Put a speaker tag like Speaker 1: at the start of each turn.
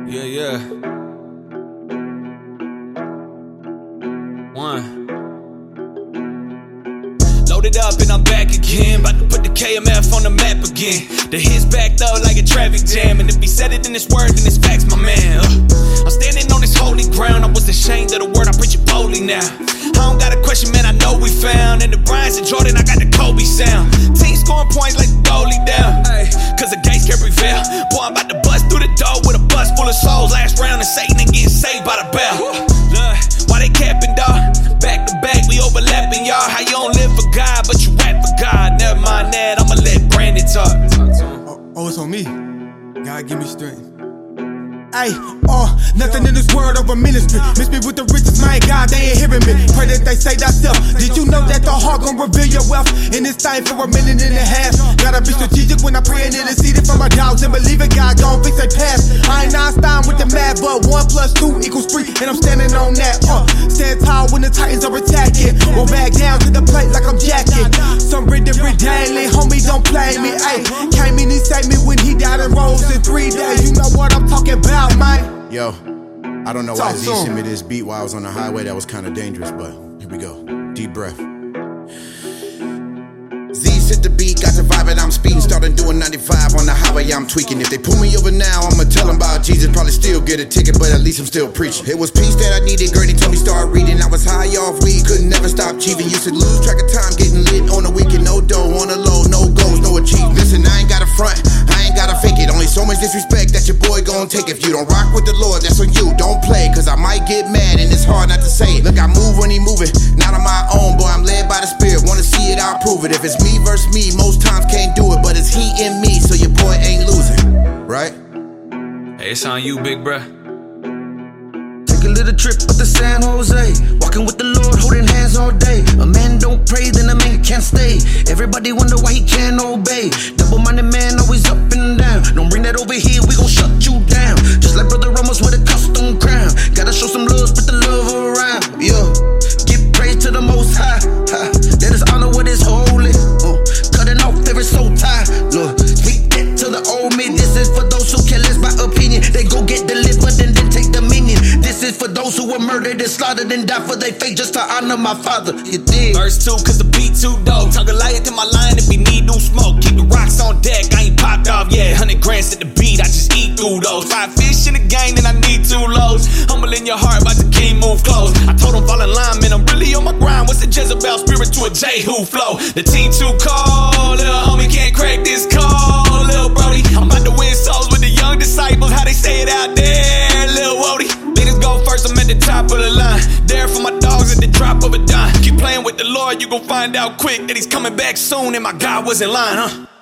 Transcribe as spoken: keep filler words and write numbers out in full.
Speaker 1: Yeah, yeah. One. Loaded up and I'm back again. About to put the K M F on the map again. The hits backed up like a traffic jam. And if he said it, then it's word, then it's facts, my man. uh, I'm standing on this holy ground. I was ashamed of the word, I preach it boldly now. I don't got a question, man, I know we found. And the Bryants and Jordan, I got the Kobe sound. Team scoring points like the goalie down. Ay, cause the gates can't prevail. Boy, I'm about to bust through the door with a bus full of souls. Last round and Satan and getting saved by the bell. Look, why they capping, dawg? Back to back, we overlapping, y'all. How you don't live for God, but you rap for God. Never mind that, I'ma let Brandon talk.
Speaker 2: Oh, oh, it's on me. God give me strength. Ay, uh, nothing in this world over ministry. Miss me with the riches, my God, they ain't hearing me. Pray that they say thyself. Did you know that the heart gon' reveal your wealth? In this thing for a minute and a half. Gotta be strategic when I pray and intercede for my doubts and believe in God gon' fix their past. I ain't Einstein with the math, but one plus two equals three, and I'm standing on that. Uh, stand tall when the Titans are attacking. Won't back down to the plate like I'm jacking. Some rid every daily, homie, don't play me. Ay, came in and saved me when he died and rose in three days. You know what I'm talking about.
Speaker 3: Yo, I don't know why Z sent me this beat while I was on the highway. That was kind of dangerous, but here we go. Deep breath. Z sent the beat, got the vibe and I'm speeding. Started doing ninety-five on the highway, I'm tweaking. If they pull me over now, I'ma tell them about Jesus. Probably still get a ticket, but at least I'm still preaching. It was peace that I needed, Granny told me start reading. I was high off weed, couldn't never stop cheating. Used to lose track of time, getting lit on the weekend. No dough, on the low, no goals, no achievement. Listen, I ain't got a front, I ain't gotta fake it. Only so much disrespect that your boy gon' take. If you don't rock with the Lord, that's on you, don't play. Cause I might get mad and it's hard not to say it. Look, I move when he moving, not on my own, boy, I'm led by the Spirit. Wanna see it, I'll prove it. If it's me versus me, most times can't do it. But it's he in me, so your boy ain't losing, right?
Speaker 1: Hey, it's on you, big bruh.
Speaker 4: Take a little trip up to San Jose. Walking with the Lord, holding hands all day. A man don't pray, then a man can't stay. Everybody wonder why he can't obey. Double-minded man, always up and down. Don't bring that over here, we gon' shut you down. Just like Brother Ramos with a custom crown. Gotta show some love, spread the love around. Yo, give praise to the Most High. Ha. Let us honor what is holy. Uh, cutting off every soul tie. Look, speak that to the old me. This is for those who care less by opinion. They go get delivered and then take dominion. This is for those who were murdered and slaughtered and died for their faith just to honor my Father. You dig?
Speaker 1: Verse two, cause the beat too dope. Talk a liar to my line if we need new smoke. Keep the rocks on deck, I ain't popped off yet. Hundred grams at the beat, I just eat through those. Five fish in the game, then I need two loads. Humble in your heart, about the king move close. I told him fall in line, man, I'm really on my grind. What's the Jezebel spirit to a Jehu flow? The team too cold, little homie can't crack this code. Little Brody, I'm about to win souls with the young disciples. How they say it out there, little Wody. Leaders go first, I'm at the top of the line. There for my dogs at the drop of a dime. Keep playing with the Lord, you gon' find out quick that he's coming back soon. And my God was in line, huh?